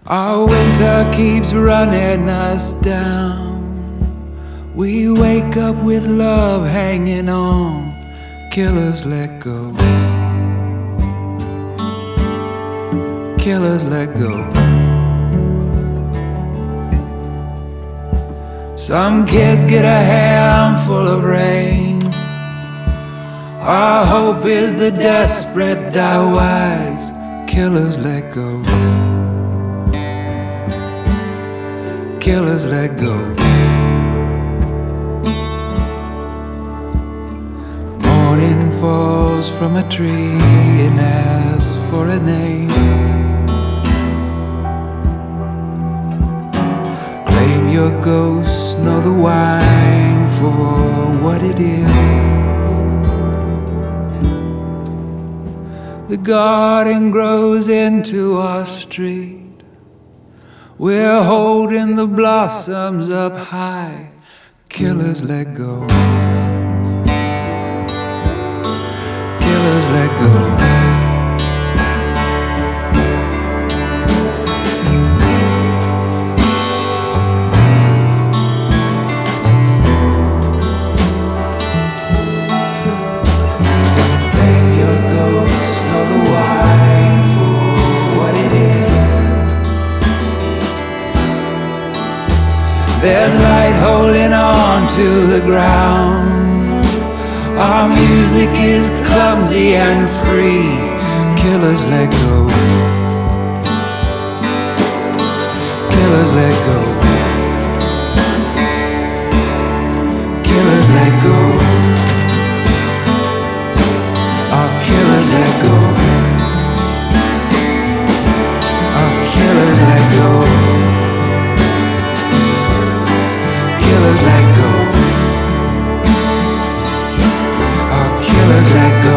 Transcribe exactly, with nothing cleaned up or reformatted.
Our winter keeps running us down. We wake up with love hanging on. Killers let go. Killers let go. Some kids get a handful of rain. Our hope is the desperate die wise. Killers let go. Killers let go. Morning falls from a tree and asks for a name. Claim your ghost, know the wine for what it is. The garden grows into our street. We're holding the blossoms up high. Killers let go. Killers let go. Claim your ghost, know the wine for what it is. There's light holding on to the ground. Our music is clumsy and free. Killers let go. Killers let go. Killers let go. Our killers let go. Our killers let go. Killers let go. Our killers let go.